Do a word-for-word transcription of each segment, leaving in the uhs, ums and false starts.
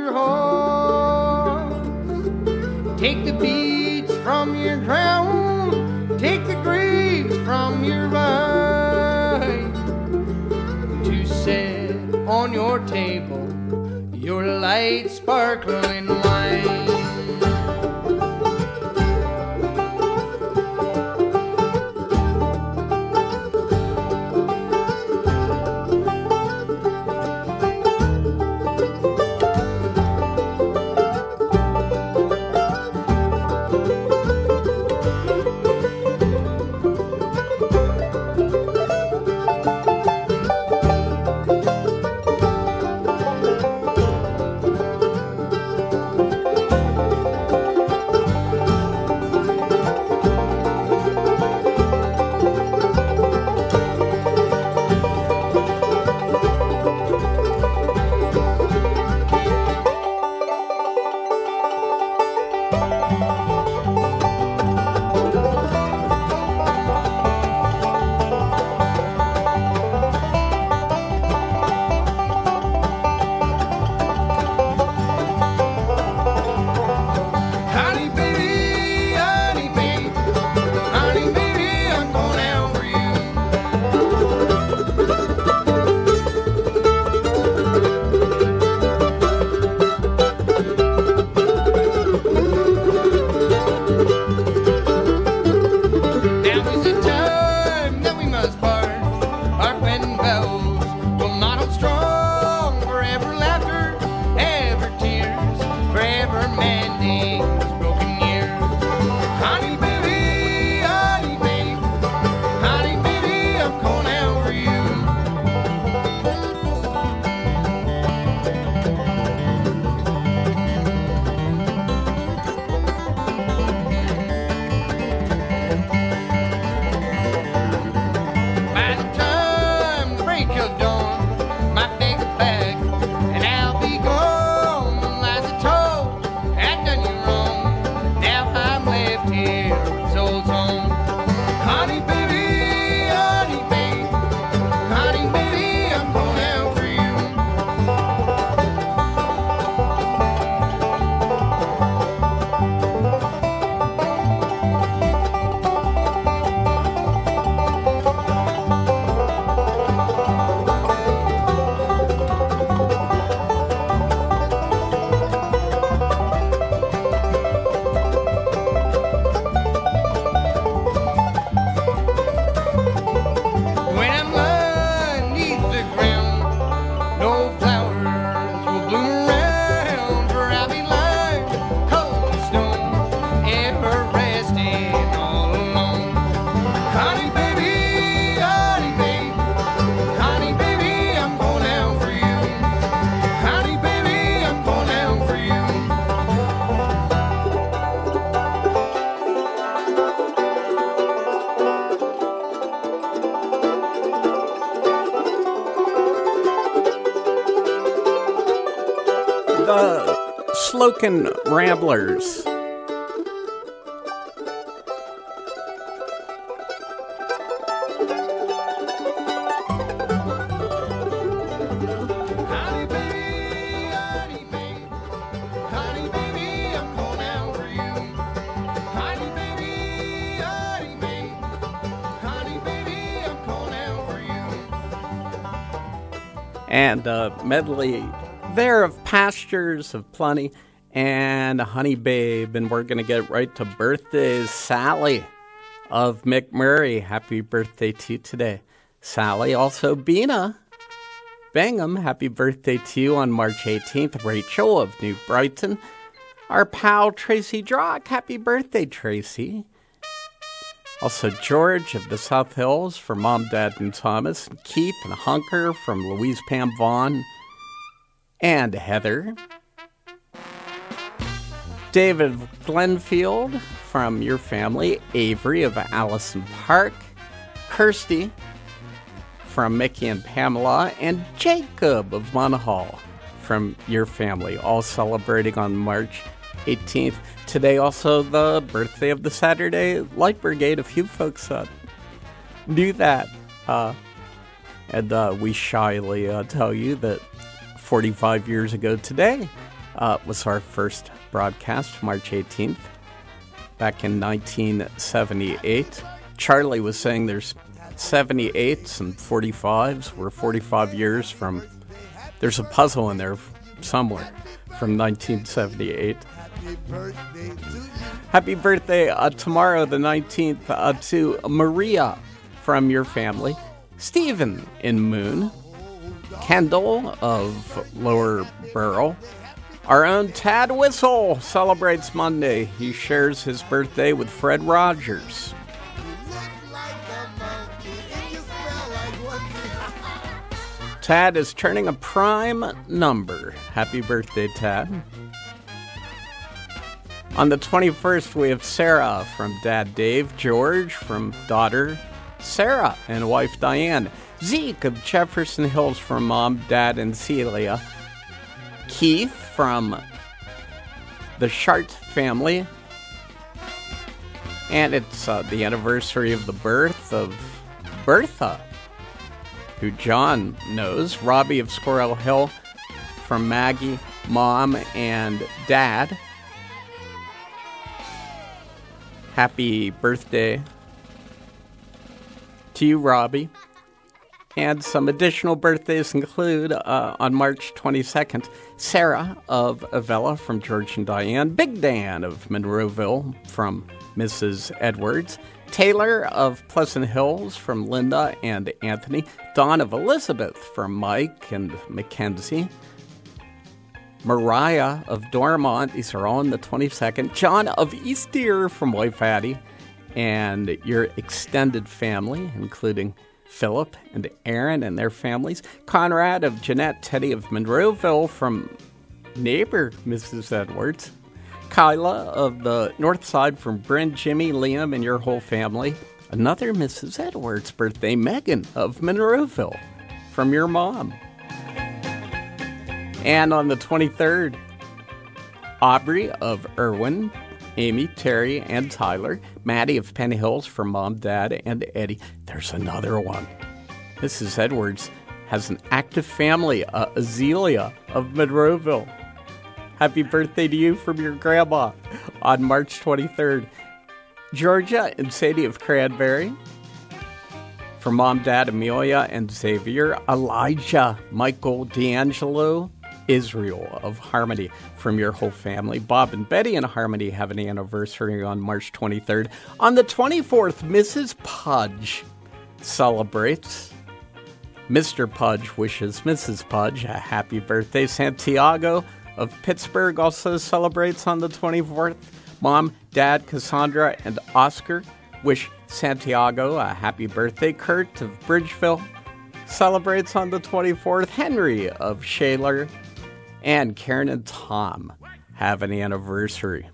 your horse. Take the beads from your crown, take the grapes from your vine, to set on your table your light sparkling wine. Slocan Ramblers. And a medley there of Pastures of Plenty and Honey Babe. And we're going to get right to birthdays. Sally of McMurray. Happy birthday to you today, Sally. Also, Bina Bingham. Happy birthday to you on March eighteenth. Rachel of New Brighton. Our pal Tracy Drock. Happy birthday, Tracy. Also, George of the South Hills for Mom, Dad, and Thomas. And Keith and Hunker from Louise Pam Vaughn. And Heather. David Glenfield from your family. Avery of Allison Park. Kirsty from Mickey and Pamela. And Jacob of Monahall from your family. All celebrating on March eighteenth. Today also the birthday of the Saturday Light Brigade. A few folks uh, knew that. Uh, and uh, we shyly uh, tell you that forty-five years ago today, uh, was our first broadcast, March eighteenth, back in nineteen seventy-eight. Charlie was saying there's seventy-eights and forty-fives. We're forty-five years from, there's a puzzle in there somewhere from nineteen seventy-eight. Happy birthday uh, tomorrow, the nineteenth, uh, to Maria from your family, Stephen in Moon, Kendall of Lower Burrell. Our own Tad Whistle celebrates Monday. He shares his birthday with Fred Rogers. Tad is turning a prime number. Happy birthday, Tad. On the twenty-first, we have Sarah from Dad Dave, George from daughter Sarah and wife Diane, Zeke of Jefferson Hills from Mom, Dad, and Celia, Keith from the Shart family, and it's uh, the anniversary of the birth of Bertha, who John knows, Robbie of Squirrel Hill from Maggie, Mom, and Dad. Happy birthday to you, Robbie. And some additional birthdays include, uh, on March twenty-second, Sarah of Avella from George and Diane, Big Dan of Monroeville from Missus Edwards, Taylor of Pleasant Hills from Linda and Anthony, Dawn of Elizabeth from Mike and Mackenzie, Mariah of Dormont, these are all on the twenty-second, John of East Deer from wife Addie, and your extended family, including Philip and Aaron and their families, Conrad of Jeanette, Teddy of Monroeville from neighbor Missus Edwards, Kyla of the North Side from Bryn, Jimmy, Liam, and your whole family, another Missus Edwards' birthday, Megan of Monroeville from your mom. And on the twenty-third, Aubrey of Irwin, Amy, Terry, and Tyler, Maddie of Penny Hills from Mom, Dad, and Eddie. There's another one. Missus Edwards has an active family, uh, Azealia of Monroeville. Happy birthday to you from your grandma on March twenty-third. Georgia and Sadie of Cranberry. From Mom, Dad, Amelia, and Xavier. Elijah, Michael, D'Angelo, Israel of Harmony from your whole family. Bob and Betty in Harmony have an anniversary on March twenty-third. On the twenty-fourth, Missus Pudge celebrates. Mister Pudge wishes Missus Pudge a happy birthday. Santiago of Pittsburgh also celebrates on the twenty-fourth. Mom, Dad, Cassandra, and Oscar wish Santiago a happy birthday. Kurt of Bridgeville celebrates on the twenty-fourth. Henry of Shaler and Karen and Tom have an anniversary.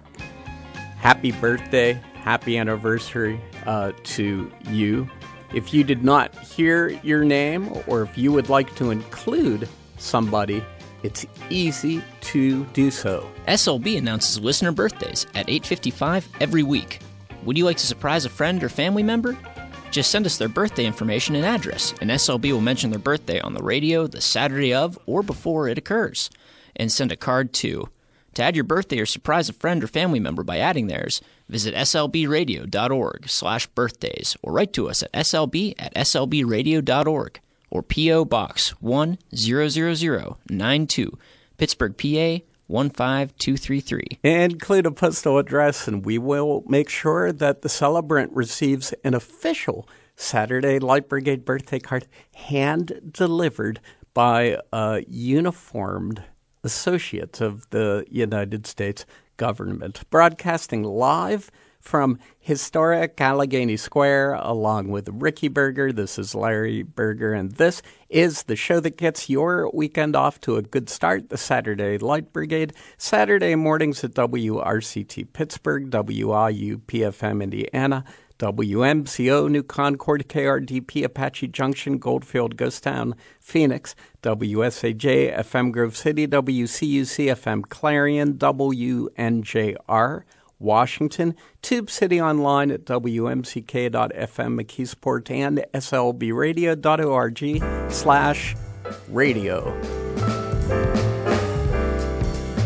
Happy birthday, happy anniversary uh, to you. If you did not hear your name, or if you would like to include somebody, it's easy to do so. S L B announces listener birthdays at eight fifty-five every week. Would you like to surprise a friend or family member? Just send us their birthday information and address, and S L B will mention their birthday on the radio the Saturday of or before it occurs. And send a card too. To add your birthday or surprise a friend or family member by adding theirs, visit slbradio.org slash birthdays or write to us at slb at slbradio.org or P O. Box one zero zero zero nine two, Pittsburgh, P A one five two three three. Include a postal address, and we will make sure that the celebrant receives an official Saturday Light Brigade birthday card hand-delivered by a uniformed associate of the United States government. Broadcasting live from historic Allegheny Square, along with Ricky Berger. This is Larry Berger, and this is the show that gets your weekend off to a good start, the Saturday Light Brigade. Saturday mornings at W R C T Pittsburgh, W I U P F M Indiana, W M C O New Concord, K R D P Apache Junction, Goldfield, Ghost Town, Phoenix, W S A J F M Grove City, W C U C F M Clarion, W N J R Washington, Tube City Online at W M C K dot F M McKeesport, and S L B radio dot org slash radio.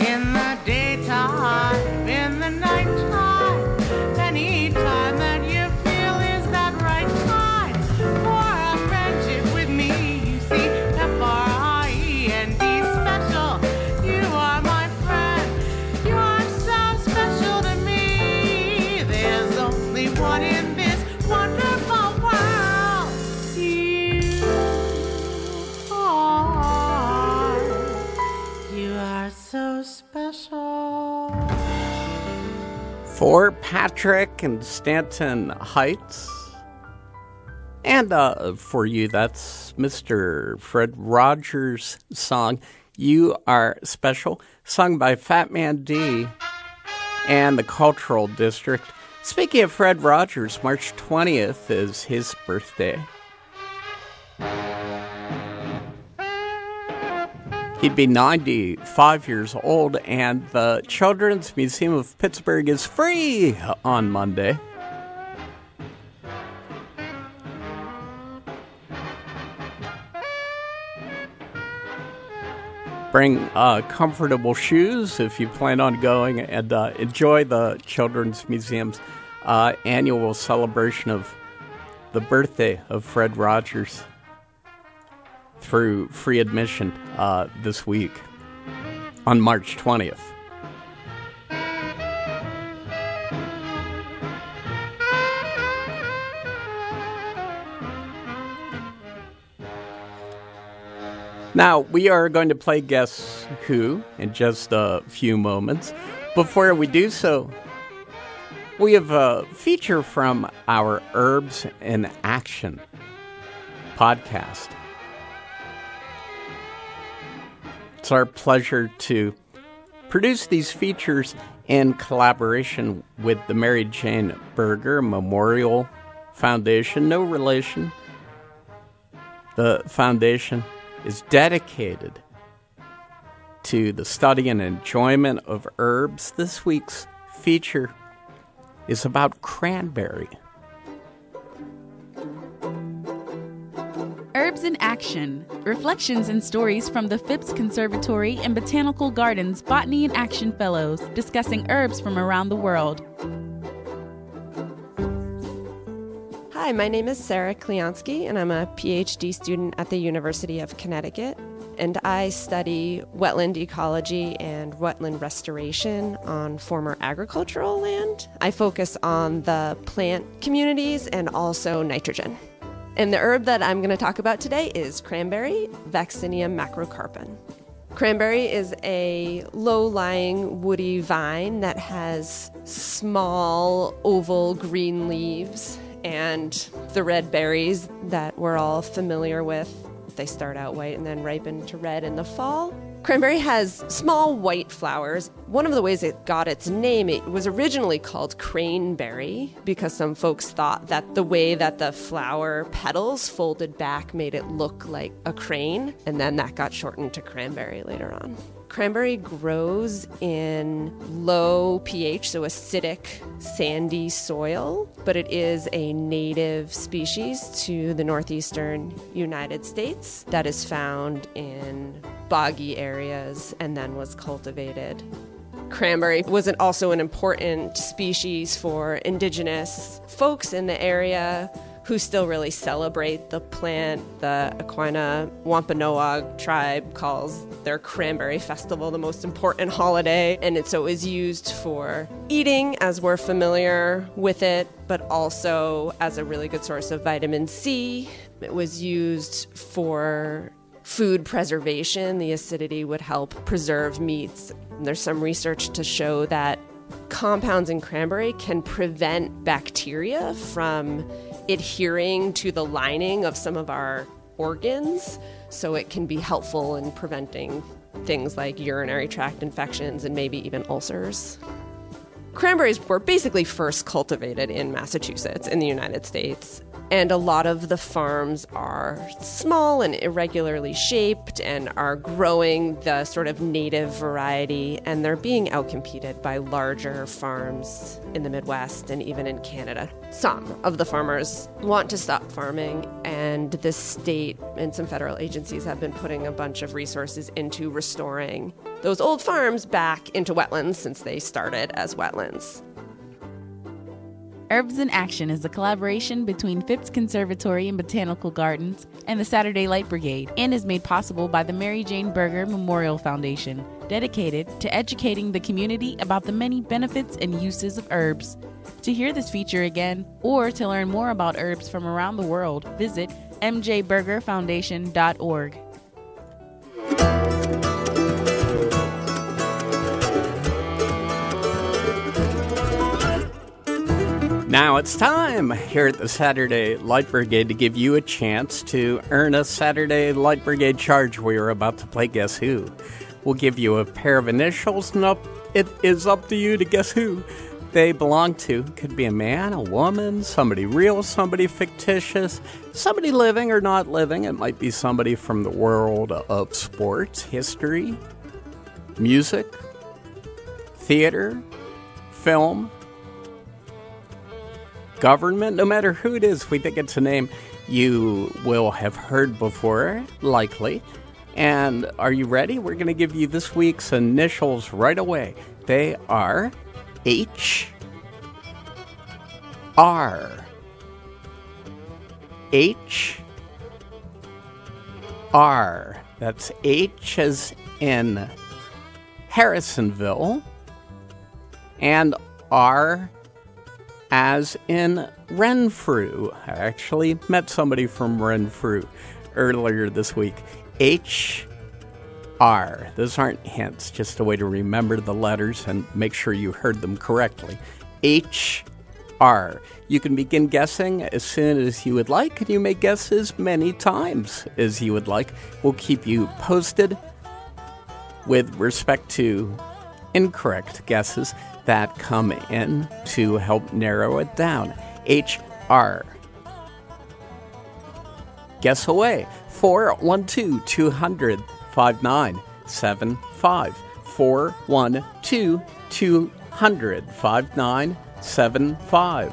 in the daytime, in the nighttime, anytime that you feel is that right time for a friendship with me. You see, F R I E N D, special. You are my friend. You are so special to me. There's only one in this wonderful world. You are. You are so special. For Patrick and Stanton Heights. And uh, for you, that's Mister Fred Rogers' song, You Are Special, sung by Fat Man D and the Cultural District. Speaking of Fred Rogers, March twentieth is his birthday. He'd be ninety-five years old, and the Children's Museum of Pittsburgh is free on Monday. Bring uh, comfortable shoes if you plan on going, and uh, enjoy the Children's Museum's uh, annual celebration of the birthday of Fred Rogers through free admission uh, this week on March twentieth. Now, we are going to play Guess Who in just a few moments. Before we do so, we have a feature from our Herbs in Action podcast. It's our pleasure to produce these features in collaboration with the Mary Jane Berger Memorial Foundation. No relation. The foundation is dedicated to the study and enjoyment of herbs. This week's feature is about cranberry. Herbs in Action. Reflections and stories from the Phipps Conservatory and Botanical Gardens Botany in Action Fellows discussing herbs from around the world. Hi, my name is Sarah Kliansky, and I'm a P H D student at the University of Connecticut. And I study wetland ecology and wetland restoration on former agricultural land. I focus on the plant communities and also nitrogen. And the herb that I'm going to talk about today is cranberry, Vaccinium macrocarpon. Cranberry is a low-lying woody vine that has small oval green leaves and the red berries that we're all familiar with. They start out white and then ripen to red in the fall. Cranberry has small white flowers. One of the ways it got its name, it was originally called craneberry because some folks thought that the way that the flower petals folded back made it look like a crane, and then that got shortened to cranberry later on. Cranberry grows in low pH, so acidic, sandy soil, but it is a native species to the northeastern United States that is found in boggy areas and then was cultivated. Cranberry was an, also an important species for indigenous folks in the area who still really celebrate the plant. The Aquinnah Wampanoag tribe calls their cranberry festival the most important holiday, and it, so it was used for eating, as we're familiar with it, but also as a really good source of vitamin C. It was used for food preservation. The acidity would help preserve meats. There's some research to show that compounds in cranberry can prevent bacteria from adhering to the lining of some of our organs, so it can be helpful in preventing things like urinary tract infections and maybe even ulcers. Cranberries were basically first cultivated in Massachusetts in the United States. And a lot of the farms are small and irregularly shaped and are growing the sort of native variety, and they're being outcompeted by larger farms in the Midwest and even in Canada. Some of the farmers want to stop farming, and the state and some federal agencies have been putting a bunch of resources into restoring those old farms back into wetlands since they started as wetlands. Herbs in Action is a collaboration between Phipps Conservatory and Botanical Gardens and the Saturday Light Brigade, and is made possible by the Mary Jane Berger Memorial Foundation, dedicated to educating the community about the many benefits and uses of herbs. To hear this feature again, or to learn more about herbs from around the world, visit m j berger foundation dot org. Now it's time here at the Saturday Light Brigade to give you a chance to earn a Saturday Light Brigade charge. We are about to play Guess Who. We'll give you a pair of initials, and up, it is up to you to guess who they belong to. Could be a man, a woman, somebody real, somebody fictitious, somebody living or not living. It might be somebody from the world of sports, history, music, theater, film, government. No matter who it is, we think it's a name you will have heard before, likely. And are you ready? We're going to give you this week's initials right away. They are H, R, H, R. That's H as in Harrisonville, and R as in Renfrew. I actually met somebody from Renfrew earlier this week. H, R. Those aren't hints, just a way to remember the letters and make sure you heard them correctly. H, R. You can begin guessing as soon as you would like, and you may guess as many times as you would like. We'll keep you posted with respect to incorrect guesses that come in to help narrow it down. H, R. Guess away. four one two, two hundred, five nine seven five. four one two, two hundred, five nine seven five.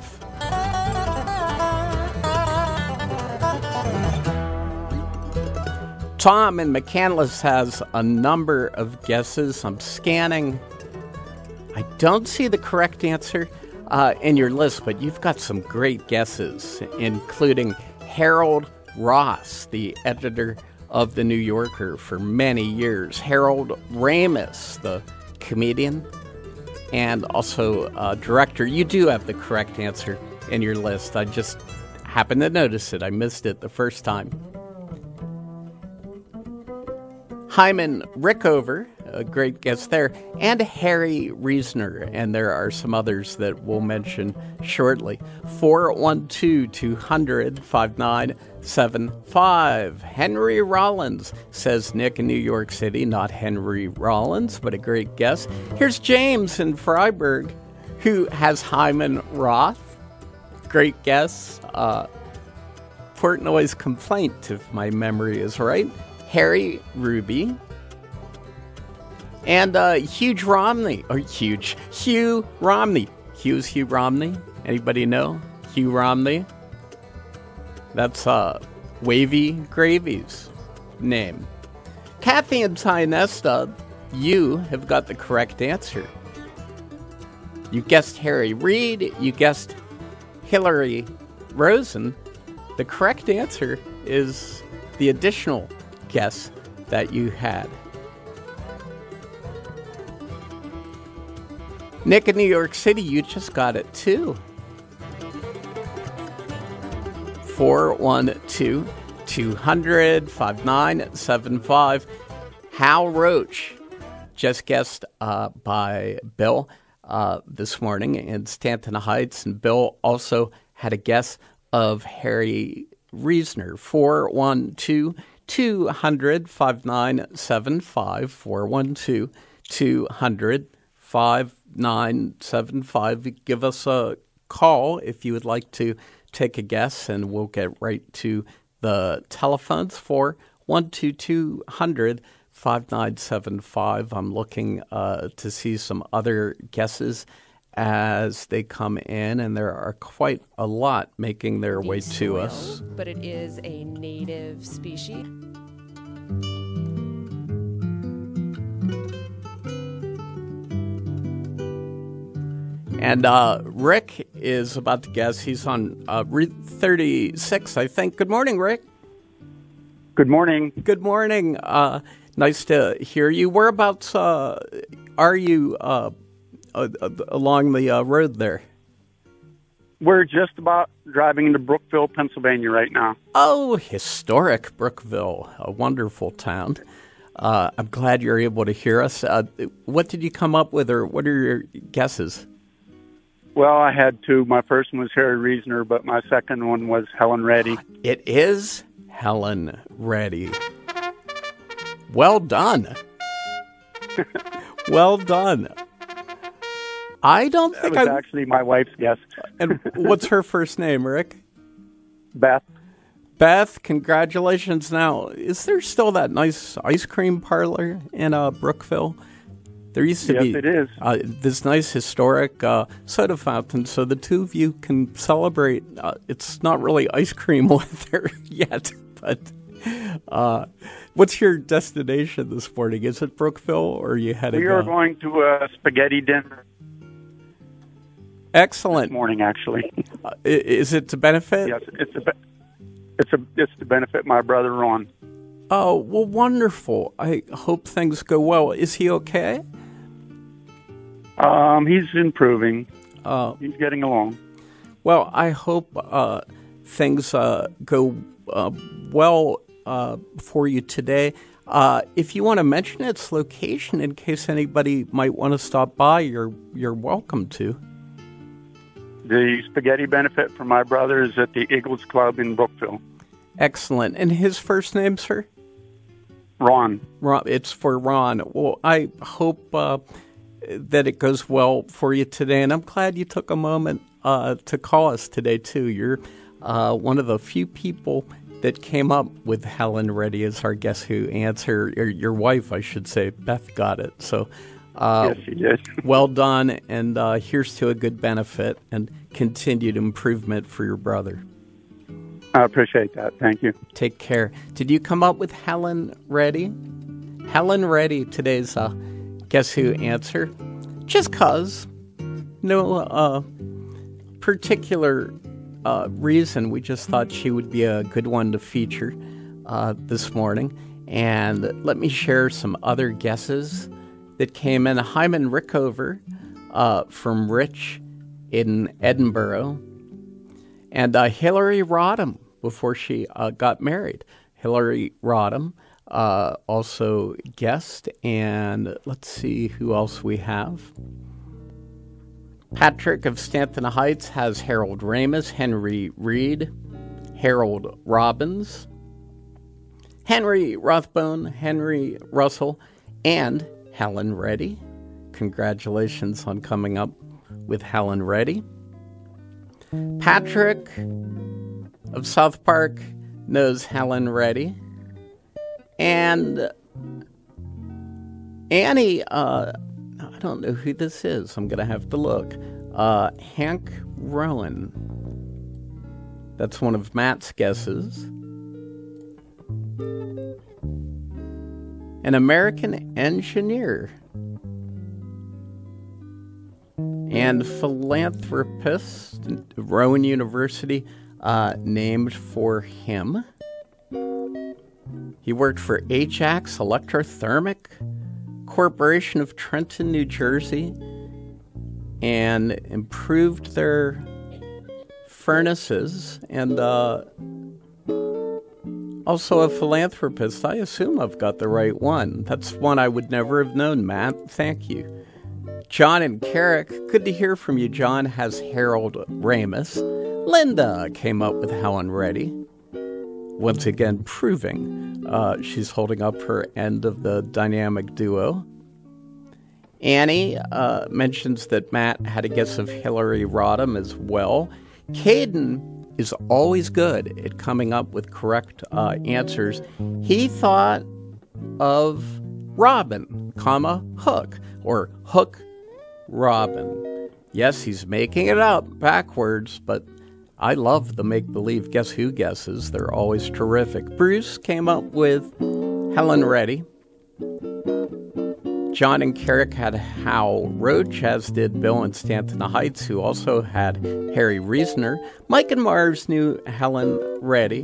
Tom in McCandless has a number of guesses. I'm scanning. I don't see the correct answer uh, in your list, but you've got some great guesses, including Harold Ross, the editor of The New Yorker for many years, Harold Ramis, the comedian, and also uh, director. You do have the correct answer in your list. I just happened to notice it. I missed it the first time. Hyman Rickover, a great guest there, and Harry Reasoner, and there are some others that we'll mention shortly. four one two, two hundred, five nine seven five. Henry Rollins, says Nick in New York City. Not Henry Rollins, but a great guess. Here's James in Freiburg, who has Hyman Roth. Great guess. Uh, Portnoy's Complaint, if my memory is right. Harry Ruby, and uh, Hugh Romney, or huge, Hugh Romney. Hugh's Hugh Romney. Anybody know Hugh Romney? That's uh, Wavy Gravy's name. Kathy and Tynesta, you have got the correct answer. You guessed Harry Reid. You guessed Hillary Rosen. The correct answer is the additional guess that you had. Nick in New York City, you just got it too. four one two, two hundred, five nine seven five. Hal Roach, just guessed uh, by Bill uh, this morning in Stanton Heights, and Bill also had a guess of Harry Reasoner. four one two, two hundred, five nine seven five. four one two, two hundred, five nine seven five. Give us a call if you would like to take a guess, and we'll get right to the telephones for one two two hundred five nine seven five. I'm looking uh, to see some other guesses as they come in, and there are quite a lot making their way to us. But it is a native species. And uh, Rick is about to guess. He's on uh, Route thirty-six, I think. Good morning, Rick. Good morning. Good morning. Uh, nice to hear you. Whereabouts uh, are you uh, uh, along the uh, road there? We're just about driving into Brookville, Pennsylvania right now. Oh, historic Brookville, a wonderful town. Uh, I'm glad you're able to hear us. Uh, what did you come up with, or what are your guesses? Well, I had two. My first one was Harry Reasoner, but my second one was Helen Reddy. It is Helen Reddy. Well done. Well done. I don't That think was I... actually my wife's guess. And what's her first name, Rick? Beth. Beth, congratulations. Now, is there still that nice ice cream parlor in uh, Brookville? There used to yes, be it is. Uh, this nice historic uh, soda fountain, so the two of you can celebrate. Uh, it's not really ice cream weather yet, but uh, what's your destination this morning? Is it Brookville, or are you heading? We are uh, going to a spaghetti dinner Excellent. this morning, actually. Uh, i- is it to benefit? Yes, it's a, be- it's a, it's to benefit my brother Ron. Oh, well, wonderful. I hope things go well. Is he okay? Um, he's improving. Uh, He's getting along. Well, I hope uh, things uh, go uh, well uh, for you today. Uh, if you want to mention its location in case anybody might want to stop by, you're you're welcome to. The spaghetti benefit for my brother is at the Eagles Club in Brookville. Excellent. And his first name, sir? Ron. Ron. It's for Ron. Well, I hope uh, that it goes well for you today, and I'm glad you took a moment uh, to call us today, too. You're uh, one of the few people that came up with Helen Reddy as our Guess Who answer. Or your wife, I should say. Beth got it. So uh, Yes, he did. well done, and uh, here's to a good benefit and continued improvement for your brother. I appreciate that. Thank you. Take care. Did you come up with Helen Reddy? Helen Reddy, today's uh, Guess Who answer. Just cause. No uh, particular uh, reason. We just thought she would be a good one to feature uh, this morning. And let me share some other guesses that came in. Hyman Rickover uh, from Rich in Edinburgh. And uh, Hillary Rodham, before she uh, got married. Hillary Rodham uh, also guessed. And let's see who else we have. Patrick of Stanton Heights has Harold Ramis, Henry Reed, Harold Robbins, Henry Rothbone, Henry Russell, and Helen Reddy. Congratulations on coming up with Helen Reddy. Patrick of South Park knows Helen Reddy. And Annie, uh, I don't know who this is. I'm going to have to look. Uh, Hank Rowan. That's one of Matt's guesses. An American engineer and philanthropist, Rowan University, uh, named for him. He worked for Ajax Electrothermic Corporation of Trenton, New Jersey, and improved their furnaces, and uh, also a philanthropist. I assume I've got the right one. That's one I would never have known, Matt. Thank you. John and Carrick, good to hear from you. John has Harold Ramis. Linda came up with Helen Reddy. Once again, proving uh, she's holding up her end of the dynamic duo. Annie uh, mentions that Matt had a guess of Hillary Rodham as well. Caden is always good at coming up with correct uh, answers. He thought of Robin, comma, Hook, or Hook Robin. Yes, he's making it up backwards, but I love the make-believe Guess Who guesses. They're always terrific. Bruce came up with Helen Reddy. John and Carrick had Hal Roach, as did Bill and Stanton Heights, who also had Harry Reasoner. Mike and Mars knew Helen Reddy.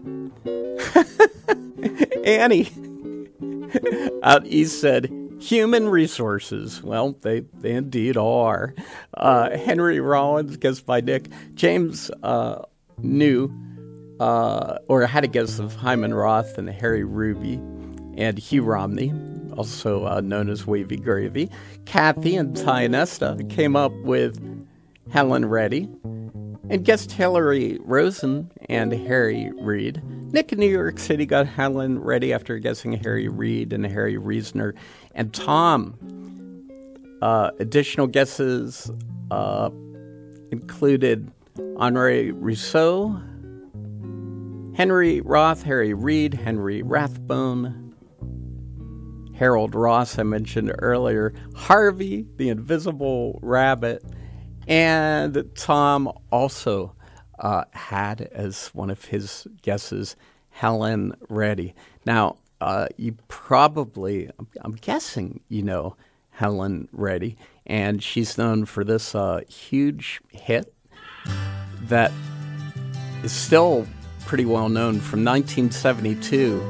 Annie out east said human resources. Well, they, they indeed are. Uh, Henry Rollins, guessed by Nick. James uh, knew, uh, or had a guess of Hyman Roth and Harry Ruby, and Hugh Romney, also uh, known as Wavy Gravy. Kathy and Ty Nesta came up with Helen Reddy, and guessed Hillary Rosen and Harry Reid. Nick in New York City got Helen Reddy after guessing Harry Reid and Harry Reasoner. And Tom, uh, additional guesses uh, included Henri Rousseau, Henry Roth, Harry Reid, Henry Rathbone, Harold Ross, I mentioned earlier, Harvey, the Invisible Rabbit, and Tom also uh, had as one of his guesses Helen Reddy. Now, uh, you probably, I'm guessing you know Helen Reddy, and she's known for this uh, huge hit that is still pretty well known from nineteen seventy-two.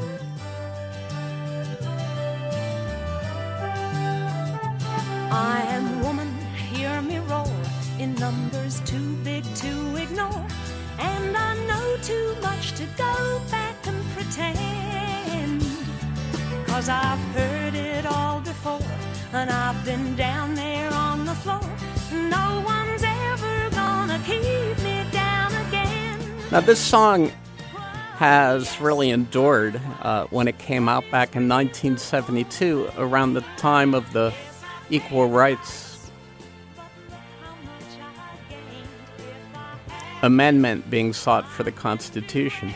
I am woman, hear me roar, in numbers too big to ignore, and I know too much to go back and pretend, 'cause I've heard it all before, and I've been down there on the floor. No one's ever gonna keep me down again. Now this song has really endured uh, when it came out back in nineteen seventy-two, around the time of the Equal Rights Amendment being sought for the Constitution.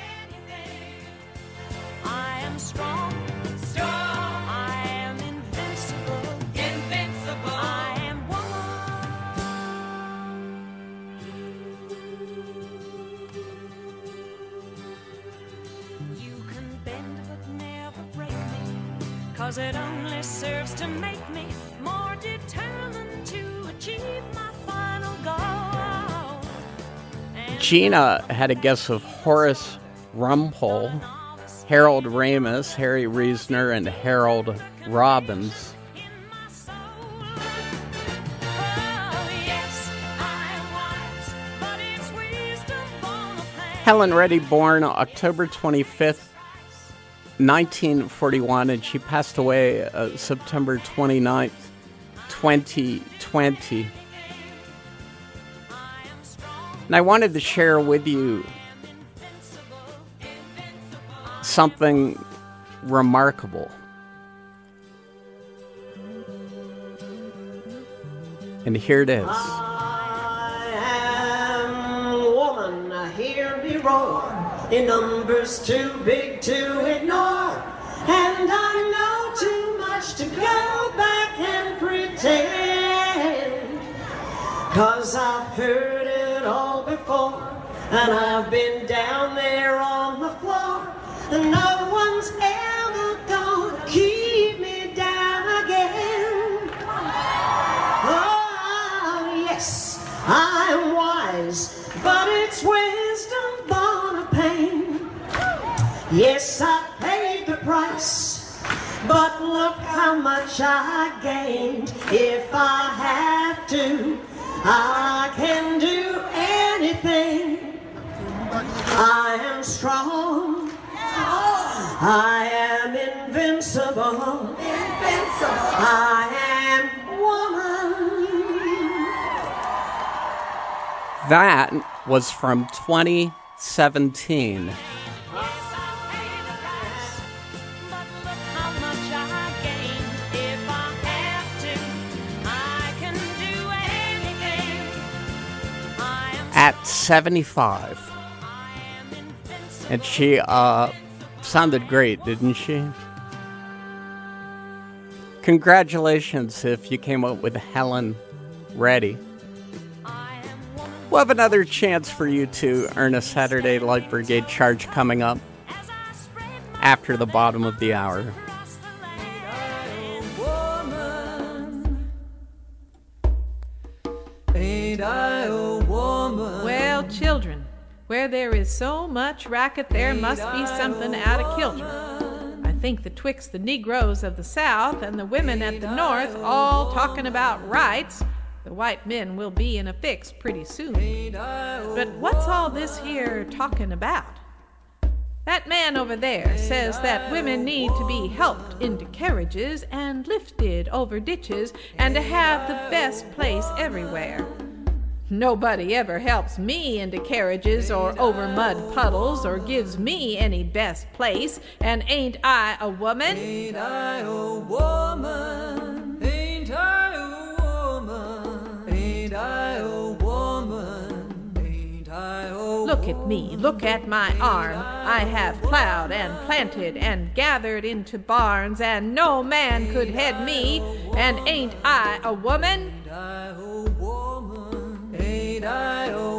I am strong, strong. I am invincible, invincible. I am woman. You can bend but never break me, 'cause it only serves to make me more determined to achieve my final goal. And Gina had a guess of Horace Rumpole, Harold Ramis, Harry Reasoner, and Harold Robbins. in my soul. Oh, yes, I am wise, but it's wisdom born of pain. Helen Reddy, born October twenty-fifth, nineteen forty-one, and she passed away uh, September twenty-ninth, twenty twenty. And I wanted to share with you something remarkable. And here it is. I am woman, hear me roar, in numbers too big to ignore, and I know too much to go back and pretend, 'cause I've heard it all before, and I've been down there on the floor, and no one's ever gonna keep me down again. Oh, yes, I'm wise, but it's wisdom born of pain. Yes, I paid the price, but look how much I gained. If I have to, I can do anything. I am strong. I am invincible. Invincible. I am woman. That was from twenty seventeen. At seventy-five, And she uh, sounded great, didn't she? Congratulations if you came up with Helen Reddy. We'll have another chance for you to earn a Saturday Light Brigade charge coming up after the bottom of the hour. Ain't I a woman? Well, children, where there is so much racket, there must be something out of kilter. I think the twixt the Negroes of the South and the women at the North all talking about rights, the white men will be in a fix pretty soon. But what's all this here talking about? That man over there says that women need to be helped into carriages and lifted over ditches and to have the best place everywhere. Nobody ever helps me into carriages or over mud puddles or gives me any best place, and ain't I a woman? Ain't I a woman? Ain't I a woman? Ain't I a woman? Ain't I a woman? Look at me, look at my arm. I have plowed and planted and gathered into barns, and no man could head me, and ain't I a woman? Ain't I a woman? Ain't I a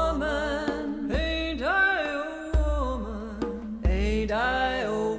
woman? Ain't I a woman? Ain't I a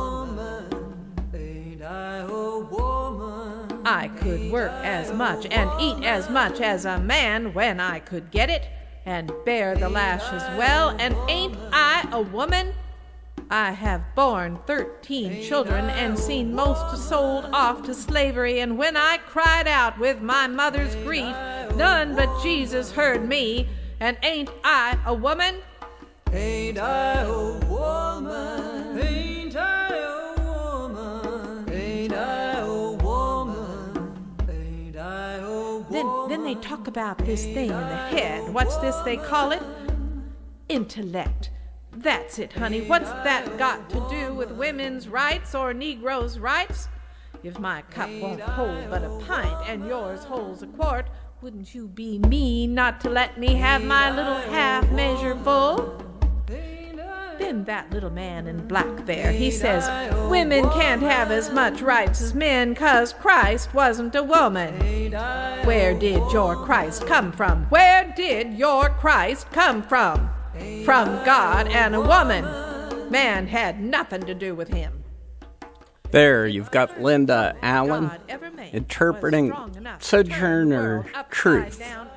woman? Ain't I a woman? I could work as much and eat as much as a man when I could get it, and bear the lash as well, and ain't I a woman? I have borne thirteen children and seen most sold off to slavery, and when I cried out with my mother's grief, none but Jesus heard me, and ain't I a woman? Ain't I a woman? Ain't I a woman? Ain't I a woman? Ain't I a woman? Then, then they talk about this thing in the head. What's this they call it? Intellect. That's it, honey. What's that got to do with women's rights or Negroes' rights? If my cup won't hold but a pint and yours holds a quart, wouldn't you be mean not to let me have my little half measure full? Then that little man in black there, he says, women can't have as much rights as men 'cause Christ wasn't a woman. Where did your Christ come from? Where did your Christ come from? From God and a woman. Man had nothing to do with him. There, you've got Linda Allen interpreting Sojourner Truth.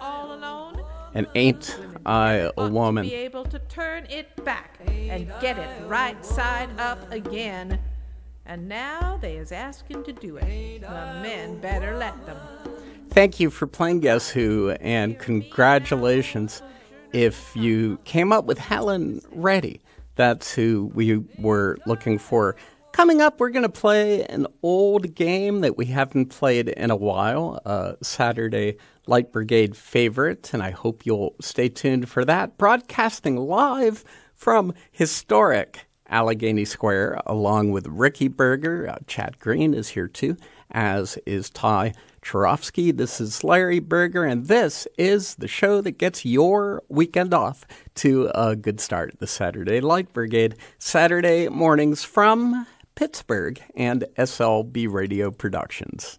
And ain't I a woman? Be able to turn it back and get it right side up again. And now they is asking to do it. The men better let them. Thank you for playing Guess Who, and congratulations if you came up with Helen Reddy. That's who we were looking for. Coming up, we're going to play an old game that we haven't played in a while, a Saturday Light Brigade favorite, and I hope you'll stay tuned for that. Broadcasting live from historic Allegheny Square, along with Ricky Berger. Uh, Chad Green is here too, as is Ty Chorofsky. This is Larry Berger, and this is the show that gets your weekend off to a good start. The Saturday Light Brigade, Saturday mornings from Pittsburgh and S L B Radio Productions.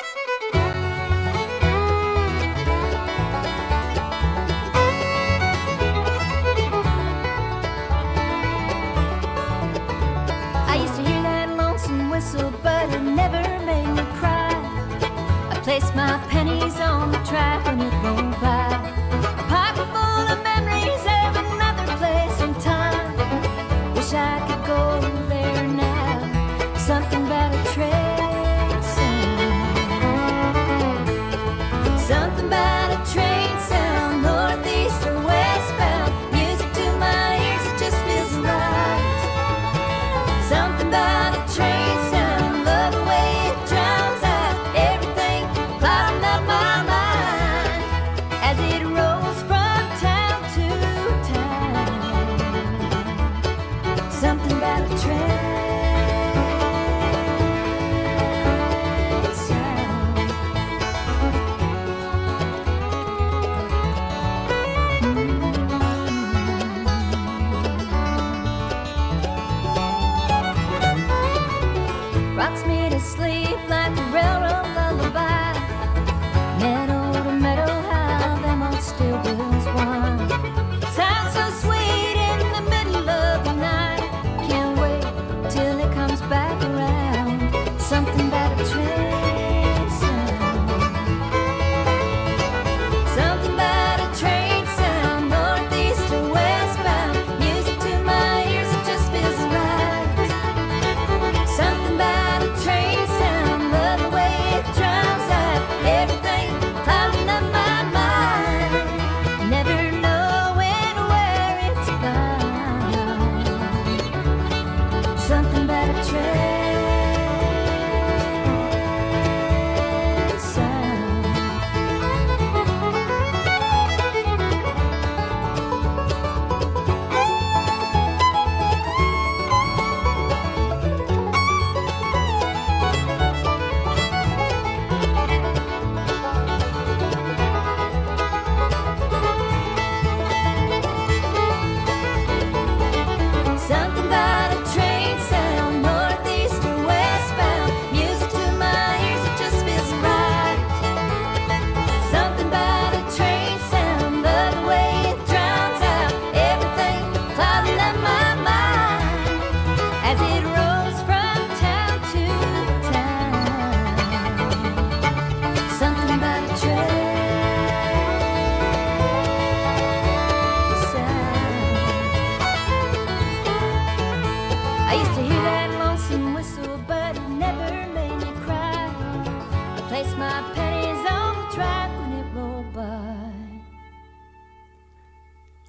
I used to hear that lonesome whistle, but it never made me cry. I placed my pennies on the track and it rolled by. A pocket full of memories of another place and time. Wish I could go there now. Something about a train sound. Something about a train sound, northeast or westbound. Music to my ears, it just feels right. Something about a train sound, love the way it drowns out everything clouding up my mind as it rolls.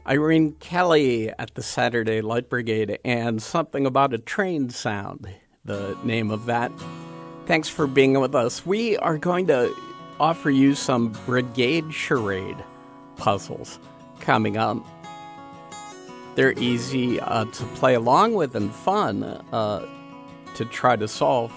Irene Kelly at the Saturday Light Brigade, and Something About a Train Sound, the name of that. Thanks for being with us. We are going to offer you some Brigade Charade puzzles coming up. They're easy uh, to play along with and fun uh, to try to solve.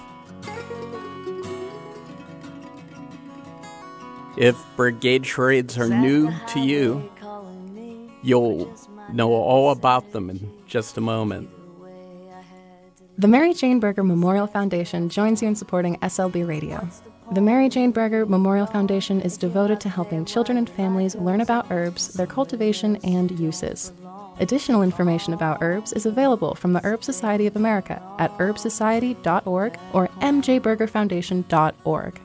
If Brigade Charades are new to you, you'll know all about them in just a moment. The Mary Jane Berger Memorial Foundation joins you in supporting S L B Radio. The Mary Jane Berger Memorial Foundation is devoted to helping children and families learn about herbs, their cultivation, and uses. Additional information about herbs is available from the Herb Society of America at herb society dot org or m j berger foundation dot org.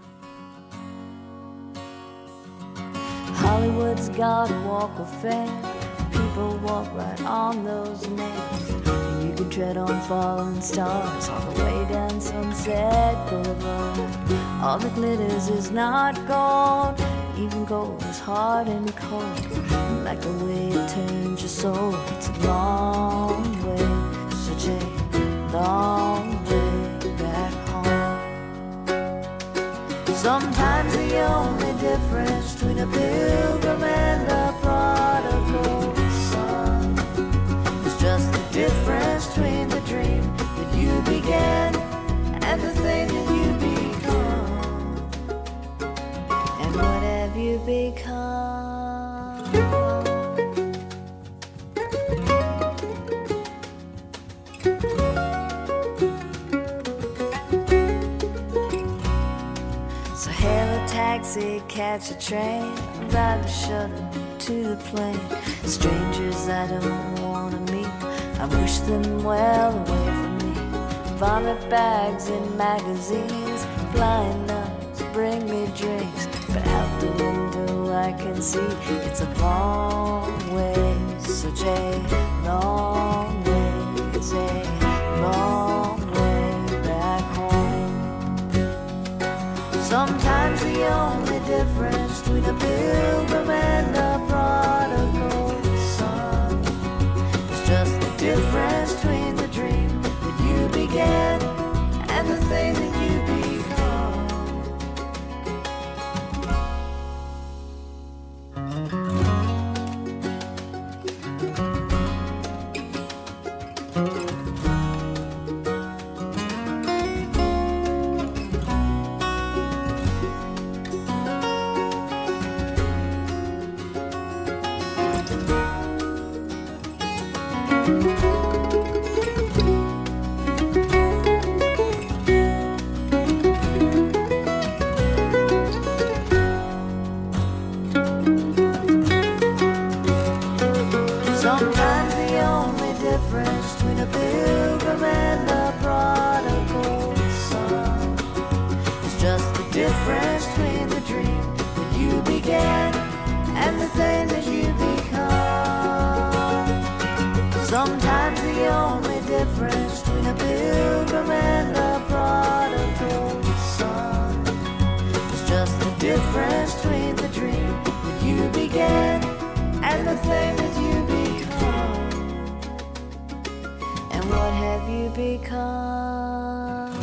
Hollywood's got a walk of fame. People walk right on those names. And you can tread on fallen stars all the way down Sunset Boulevard. All that glitters is not gold. Even gold is hard and cold. Like the way it turns your soul. It's a long way, such a long way back home. Sometimes the only difference between a pilgrim and a prodigal son is just the difference between the dream that you began and the thing that you become. And what have you become? So hail a taxi, catch a train, ride the shuttle to the plane. Strangers I don't wanna meet, I wish them well away from me. Vomit bags in magazines, flying nuts bring me drinks. But out the window I can see it's a long way, such a long way, it's a long way back home. Sometimes the only difference between a pilgrim and a prodigal son is just the difference between the dream that you began and the thing that you become. Sometimes the only difference between a pilgrim and a prodigal son is just the difference between the dream that you began and the thing that you become. Sometimes the only difference between a pilgrim and a prodigal son is just the difference between the dream that you began and the thing that you become. And what have you become?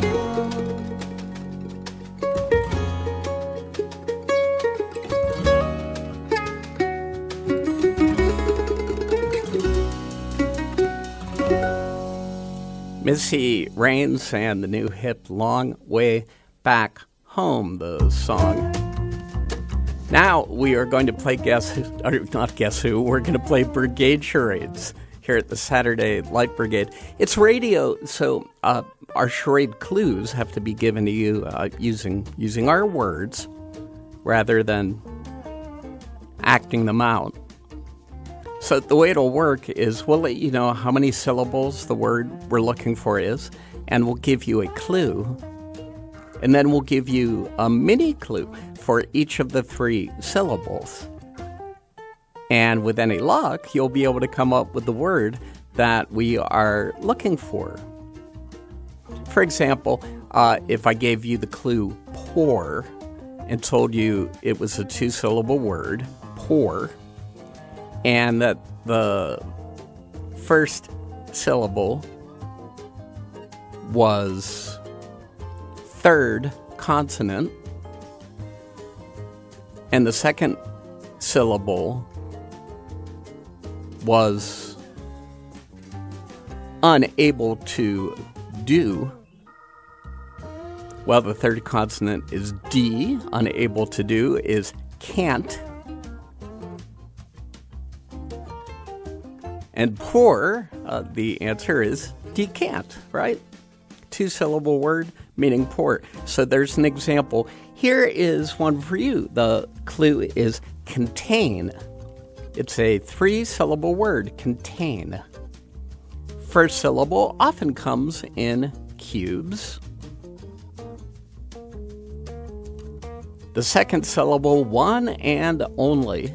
Missy Raines and the new hit Long Way Back Home, the song. Now we are going to play Guess Who, or not Guess Who, we're going to play Brigade Charades here at the Saturday Light Brigade. It's radio, so uh, our charade clues have to be given to you uh, using using our words rather than acting them out. So the way it'll work is we'll let you know how many syllables the word we're looking for is, and we'll give you a clue. And then we'll give you a mini clue for each of the three syllables. And with any luck, you'll be able to come up with the word that we are looking for. For example, uh, if I gave you the clue pour and told you it was a two-syllable word, pour, and that the first syllable was third consonant, and the second syllable was unable to do. Well, the third consonant is D. Unable to do is can't. And poor, uh, the answer is decant, right? Two-syllable word meaning poor. So there's an example. Here is one for you. The clue is contain. It's a three-syllable word, contain. First syllable often comes in cubes. The second syllable, one and only.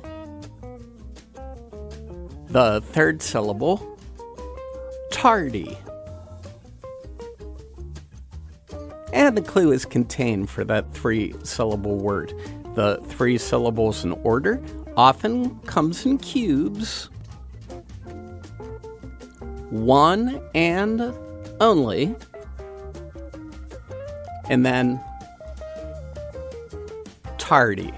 The third syllable, tardy. And the clue is contain for that three-syllable word. The three syllables in order often comes in cubes. One and only. And then tardy.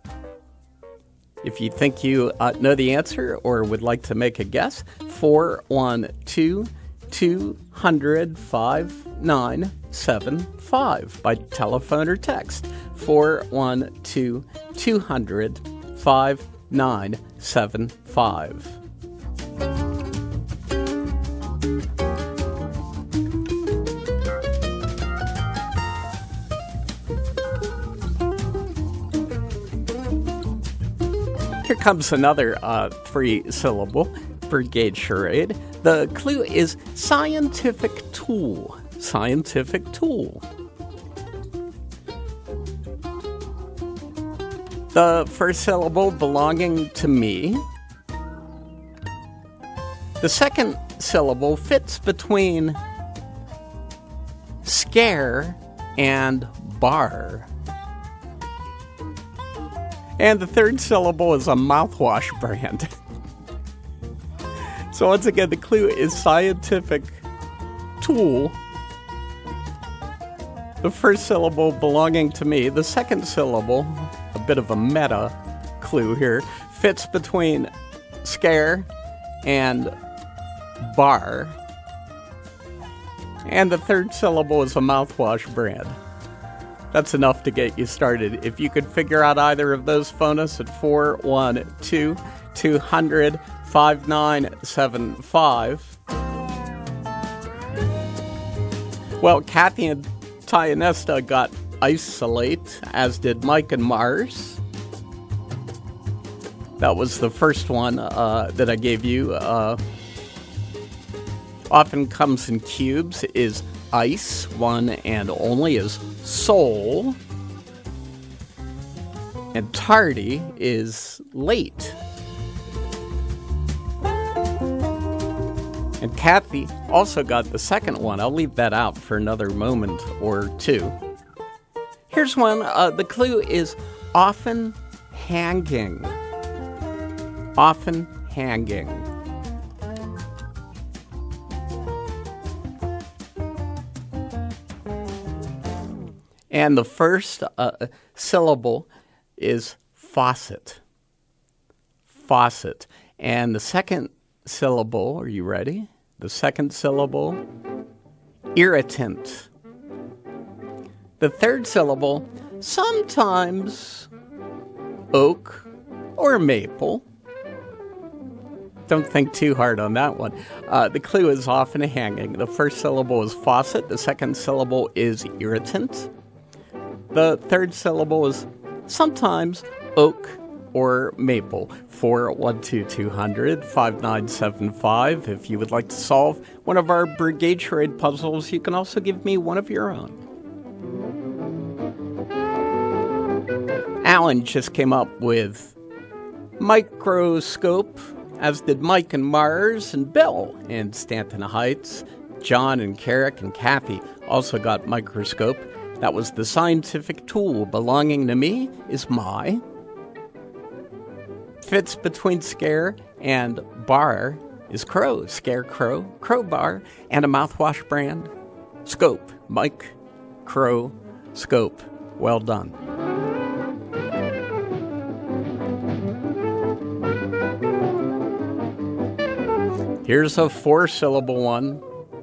If you think you uh, know the answer or would like to make a guess, four one two, two hundred, five nine seven five by telephone or text. four one two, two hundred, five nine seven five. Here comes another uh, three-syllable brigade charade. The clue is scientific tool. Scientific tool. The first syllable belonging to me. The second syllable fits between scare and bar. And the third syllable is a mouthwash brand. So once again, the clue is scientific tool. The first syllable belonging to me. The second syllable, a bit of a meta clue here, fits between scare and bar. And the third syllable is a mouthwash brand. That's enough to get you started. If you could figure out either of those, phone us at four one two, two hundred, five nine seven five. Well, Kathy and Tianesta got Isolate, as did Mike and Mars. That was the first one uh, that I gave you. Uh, often comes in cubes is ice. One and only is soul. And tardy is late. And Kathy also got the second one. I'll leave that out for another moment or two. Here's one. Uh, the clue is often hanging. Often hanging. And the first uh, syllable is faucet. Faucet. And the second syllable, are you ready? The second syllable, irritant. The third syllable, sometimes oak or maple. Don't think too hard on that one. Uh, the clue is often hanging. The first syllable is faucet. The second syllable is irritant. The third syllable is sometimes oak or maple. four one two, two hundred, five nine seven five. If you would like to solve one of our brigade charade puzzles, you can also give me one of your own. Alan just came up with microscope, as did Mike and Mars and Bill in Stanton Heights. John and Carrick and Kathy also got microscope. That was the scientific tool. Belonging to me is my. Fits between scare And bar is crow, scarecrow, crowbar, and a mouthwash brand. Scope, Mike, crow, scope. Well done. Here's a four-syllable one.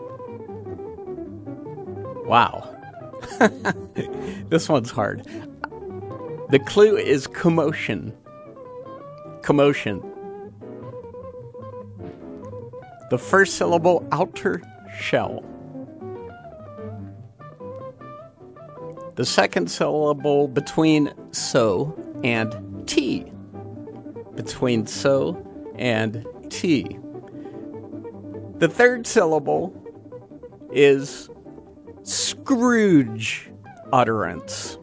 Wow. This one's hard. The clue is commotion. Commotion. The first syllable, outer shell. The second syllable between so and T. Between so and T. The third syllable is Scrooge utterance.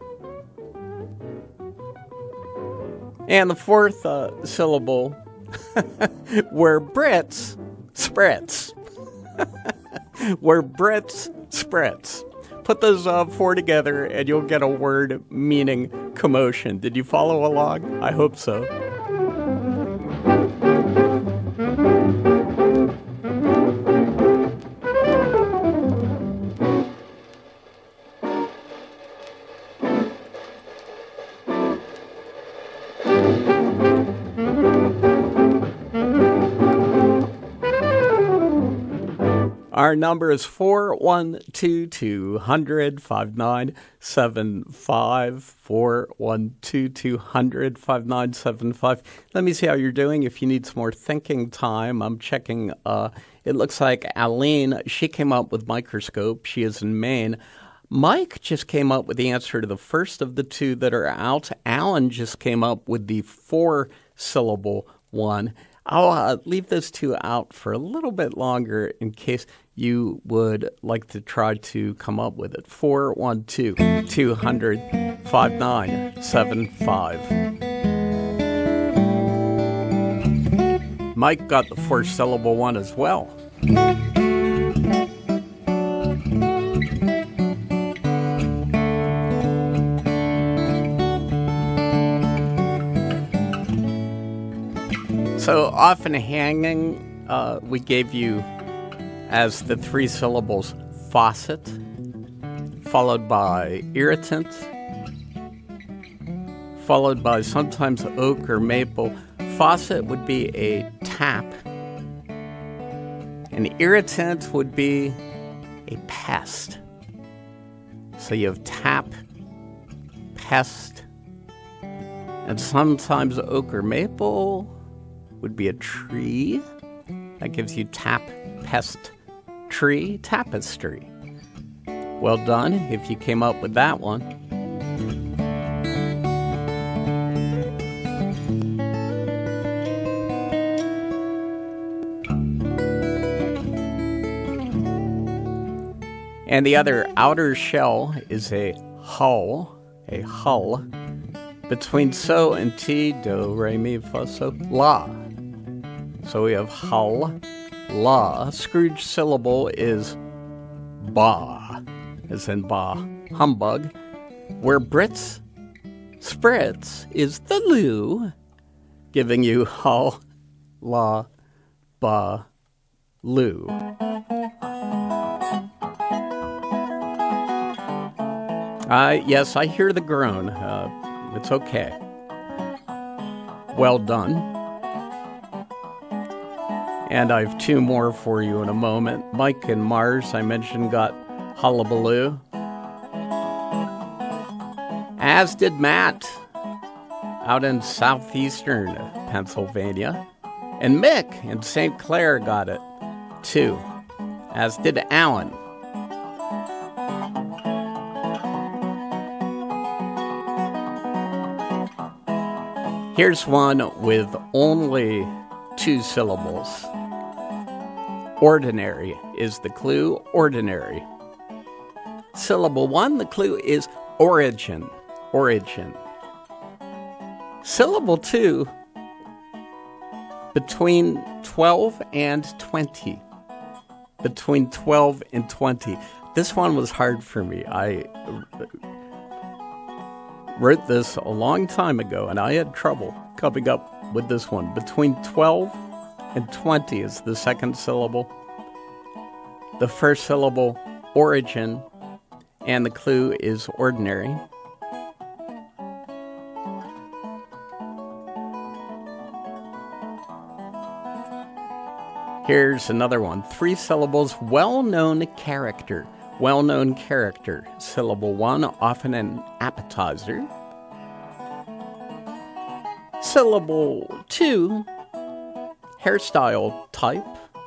And the fourth uh, syllable, where Brits spritz. Where Brits spritz. Put those uh, four together and you'll get a word meaning commotion. Did you follow along? I hope so. Our number is four one two two hundred five nine seven five, four one two two hundred five nine seven five. Let me see how you're doing. If you need some more thinking time, I'm checking. Uh, it looks like Aline, she came up with microscope. She is in Maine. Mike just came up with the answer to the first of the two that are out. Alan just came up with the four-syllable one. I'll uh, leave those two out for a little bit longer in case you would like to try to come up with it. four one two two hundred five nine seven five. Mike got the four-syllable one as well. So often hanging, uh, we gave you as the three syllables faucet, followed by irritant, followed by sometimes oak or maple. Faucet would be a tap. An irritant would be a pest. So you have tap, pest, and sometimes oak or maple would be a tree. That gives you tap, pest, tree, tapestry. Well done if you came up with that one. And the other outer shell is a hull, a hull. Between so and T, do, re, mi, fa, so, la. So we have hull, la. Scrooge syllable is ba, as in ba, humbug. Where Brits spritz is the loo, giving you hull, la, ba, loo. Uh, yes, I hear the groan. Uh, it's okay. Well done. And I have two more for you in a moment. Mike and Mars, I mentioned, got hullabaloo. As did Matt out in southeastern Pennsylvania. And Mick in Saint Clair got it, too. As did Alan. Here's one with only two syllables. Ordinary is the clue, ordinary. Syllable one, the clue is origin, origin. Syllable two, between twelve and twenty. Between twelve and twenty. This one was hard for me. I wrote this a long time ago, and I had trouble coming up with this one. Between twelve and twenty is the second syllable. The first syllable, origin, and the clue is ordinary. Here's another one. Three syllables, well-known character. Well-known character. Syllable one, often an appetizer. Syllable two, hairstyle type.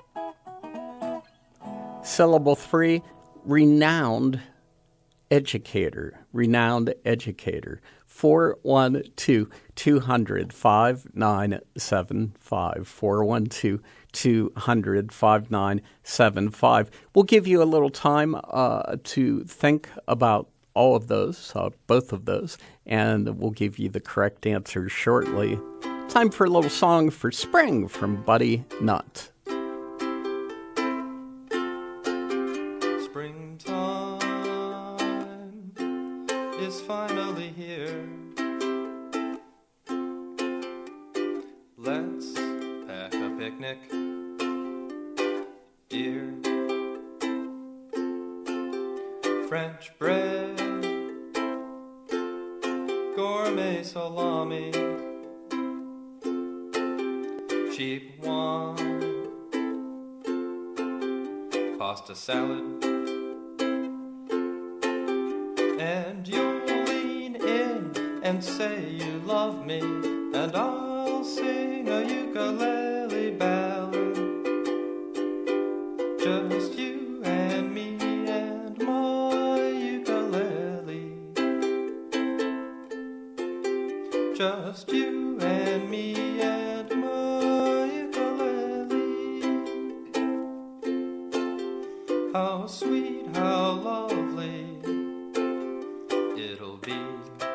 Syllable three, renowned educator. Renowned educator. four one two, two hundred, five nine seven five. four one two, two hundred, five nine seven five. We'll give you a little time uh, to think about all of those, uh, both of those, and we'll give you the correct answer shortly. Time for a little song for spring from Buddy Nutt. Springtime is finally here. Let's pack a picnic, dear. French bread, gourmet salami, cheap wine, pasta salad, and you'll lean in and say you love me, and I'll sing a ukulele ballad. Just you and me and my ukulele. Just you and me and my ukulele. How sweet, how lovely it'll be.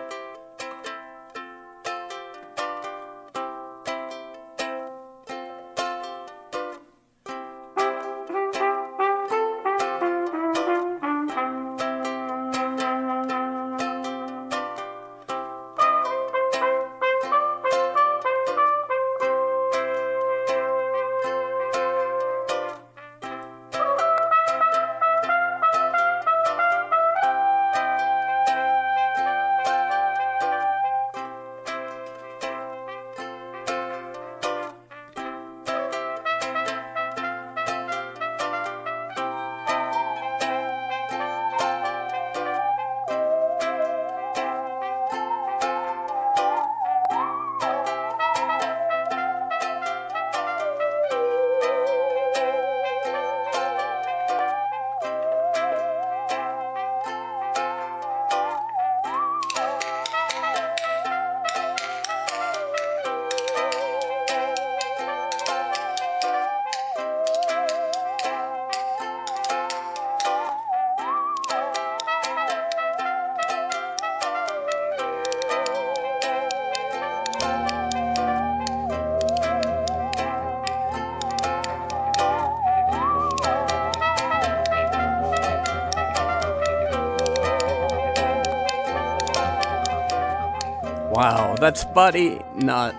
Wow, that's Buddy Nutt.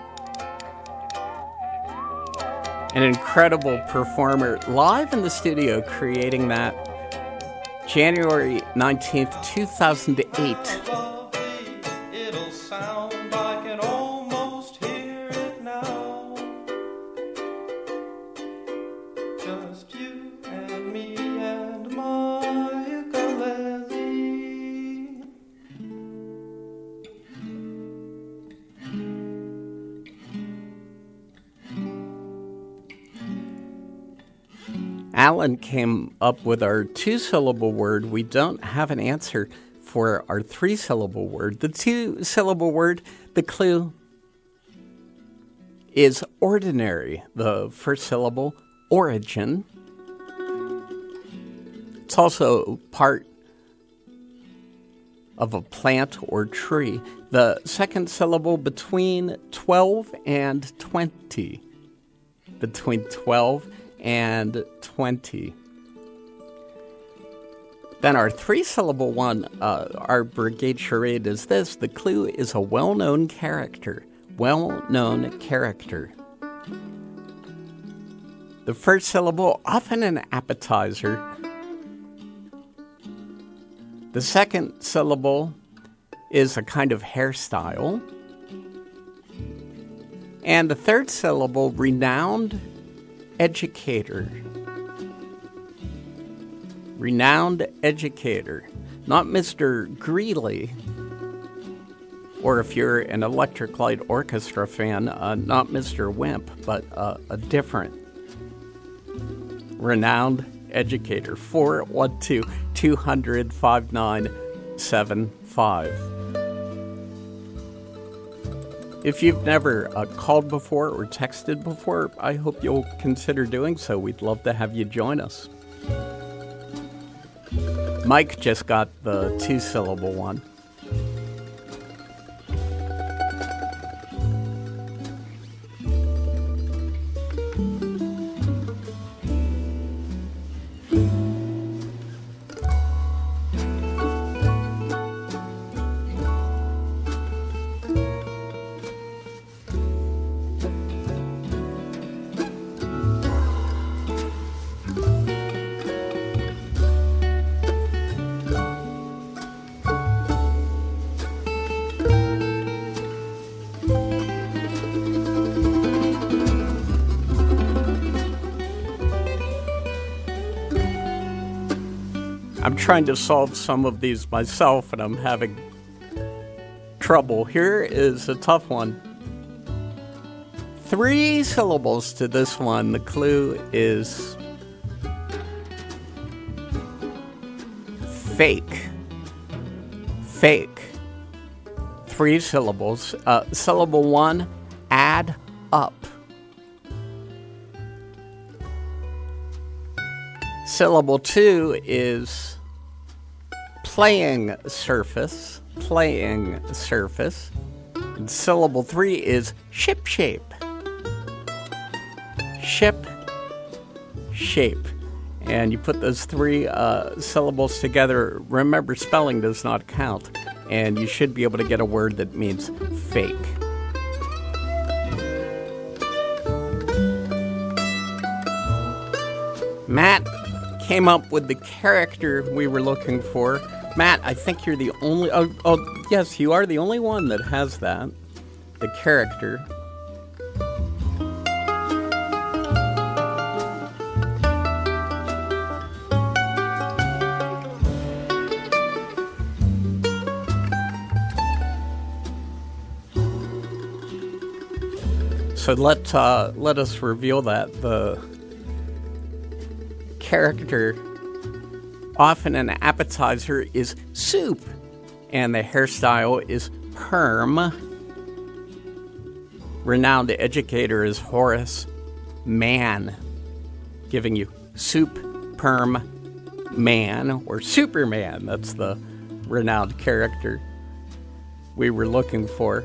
An incredible performer live in the studio creating that January nineteenth, two thousand eight. It'll sound, I can almost hear it now. Just you and me and my ukulele. Alan came up with our two-syllable word. We don't have an answer for our three-syllable word. The two-syllable word, the clue is ordinary. The first syllable, origin. It's also part of a plant or tree. The second syllable, between twelve and twenty. Between twelve and twenty. Then our three-syllable one, uh, our brigade charade is this. The clue is a well-known character. Well-known character. The first syllable, often an appetizer. The second syllable is a kind of hairstyle. And the third syllable, renowned educator. Renowned educator. Not Mister Greeley, or if you're an Electric Light Orchestra fan, uh, not Mister Wimp, but uh, a different renowned educator. four one two, two hundred, five nine seven five. If you've never uh, called before or texted before, I hope you'll consider doing so. We'd love to have you join us. Mike just got the two-syllable one. I'm trying to solve some of these myself, and I'm having trouble. Here is a tough one. Three syllables to this one. The clue is fake. Fake. Three syllables. Uh, syllable one, add up. Syllable two is playing surface, playing surface. And syllable three is ship shape. Ship shape. And you put those three uh, syllables together. Remember, spelling does not count. And you should be able to get a word that means fake. Matt came up with the character we were looking for. Matt, I think you're the only... Oh, oh, yes, you are the only one that has that. The character. So let, uh, let us reveal that. The character, often an appetizer, is soup, and the hairstyle is perm. Renowned educator is Horace Mann, giving you soup, perm, man, or Superman. That's the renowned character we were looking for.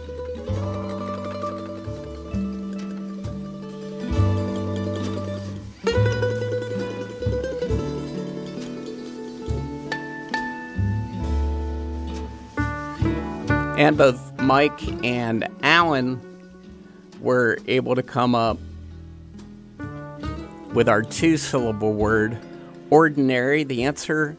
And both Mike and Alan were able to come up with our two-syllable word, ordinary. The answer,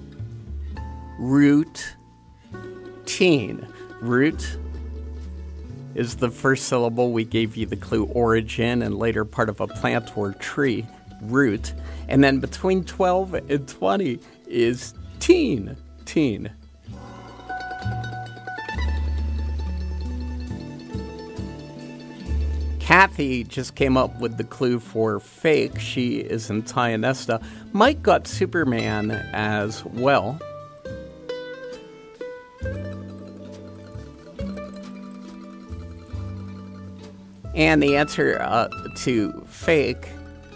root, teen. Root is the first syllable. We gave you the clue origin and later part of a plant or tree, root. And then between twelve and twenty is teen, teen. Kathy just came up with the clue for fake. She is in Tionesta. Mike got Superman as well. And the answer uh, to fake,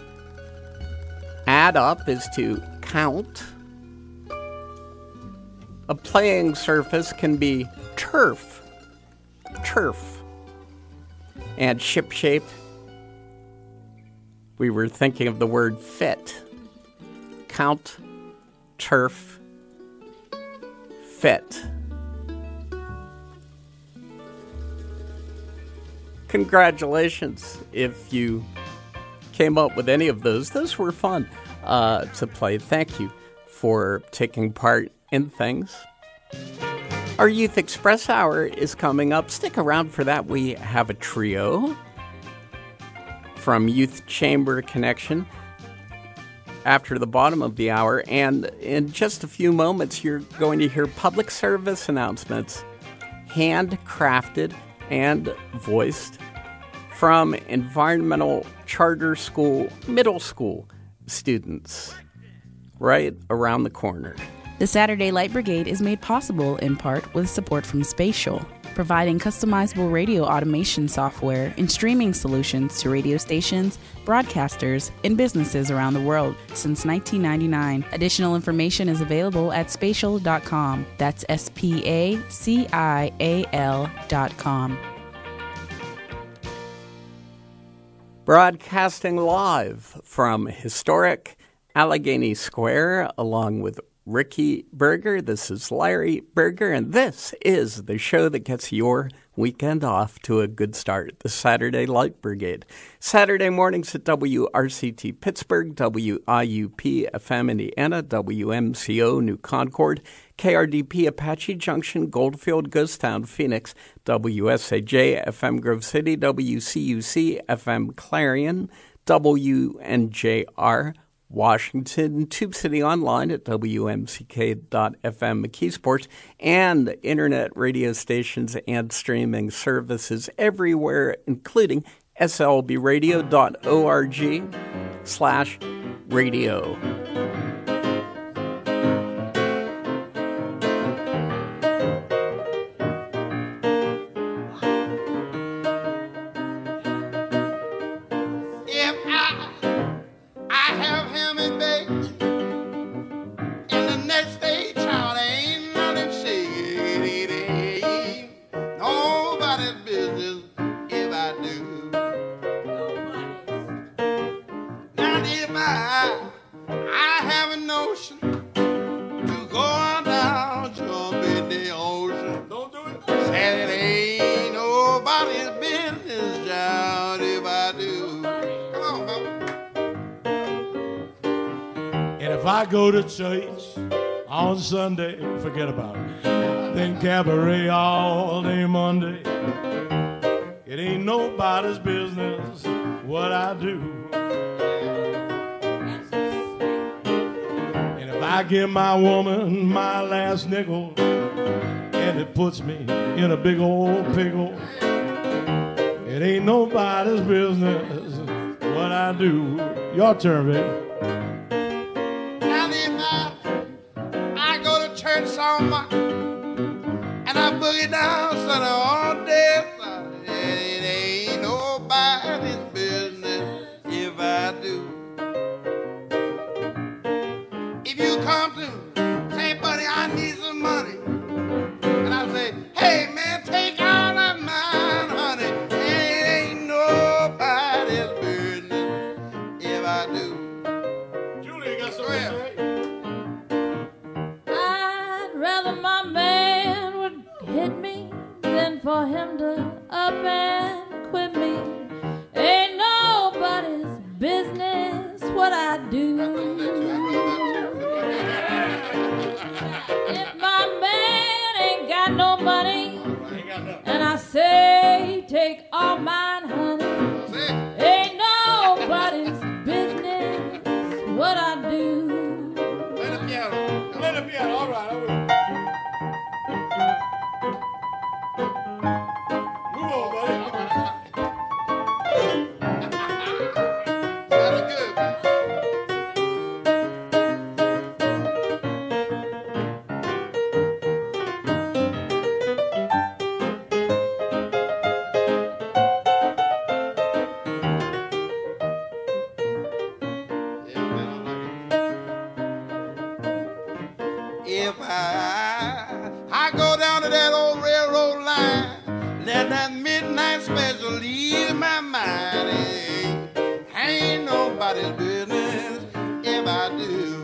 add up, is to count. A playing surface can be turf. Turf. And ship shape, we were thinking of the word fit. Count, turf, fit. Congratulations if you came up with any of those. Those were fun uh, to play. Thank you for taking part in things. Our Youth Express Hour is coming up. Stick around for that. We have a trio from Youth Chamber Connection after the bottom of the hour. And in just a few moments, you're going to hear public service announcements, handcrafted and voiced from Environmental Charter School Middle School students right around the corner. The Saturday Light Brigade is made possible in part with support from Spatial, providing customizable radio automation software and streaming solutions to radio stations, broadcasters, and businesses around the world since nineteen ninety-nine. Additional information is available at spatial dot com. That's S P A C I A L dot com. Broadcasting live from historic Allegheny Square along with Ricky Berger. This is Larry Berger, and this is the show that gets your weekend off to a good start, the Saturday Light Brigade. Saturday mornings at W R C T Pittsburgh, W I U P F M Indiana, W M C O New Concord, K R D P Apache Junction, Goldfield, Ghostown, Phoenix, W S A J F M Grove City, W C U C F M Clarion, W N J R Washington, Tube City Online at W M C K dot F M McKeesport, and internet radio stations and streaming services everywhere, including S L B radio dot org slash radio. Go to church on Sunday, forget about it. Then cabaret all day Monday. It ain't nobody's business what I do. And if I give my woman my last nickel and it puts me in a big old pickle, it ain't nobody's business what I do. Your turn, baby. And I boogie down Sunday all day. It ain't nobody's business if I do. If you come to say, buddy, I need some money, and I say, hey man, take all of mine, honey. It ain't nobody's business if I do. Julie, you got something to say? Rather my man would hit me than for him to up and quit me. Ain't nobody's business what I do. If my man ain't got no money and I say take all mine, honey, ain't nobody's business what I do. Play the piano. Play the piano, all right, all right. If I, I go down to that old railroad line, let that midnight special ease my mind. Ain't, ain't nobody's business if I do.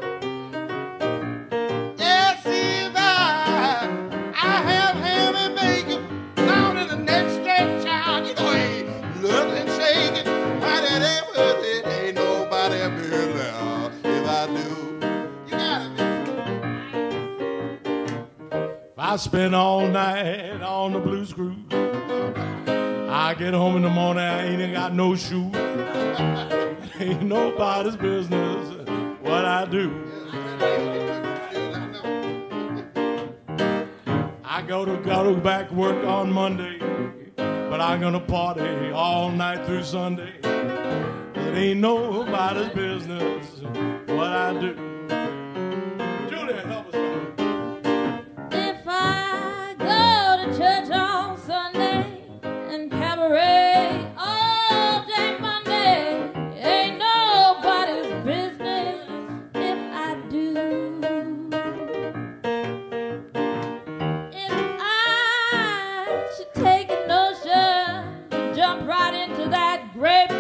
Yes, if I, I have ham and bacon down in the next stretch out, you know, ain't nothing shaking, how did ever I spend all night on the blues cruise. I get home in the morning, I ain't even got no shoes. Ain't nobody's business what I do. I go to go to back work on Monday, but I'm gonna party all night through Sunday. It ain't nobody's business what I do. Julia, help us out. If I go to church on Sunday and cabaret all day Monday, ain't nobody's business if I do. If I should take a notion to jump right into that grape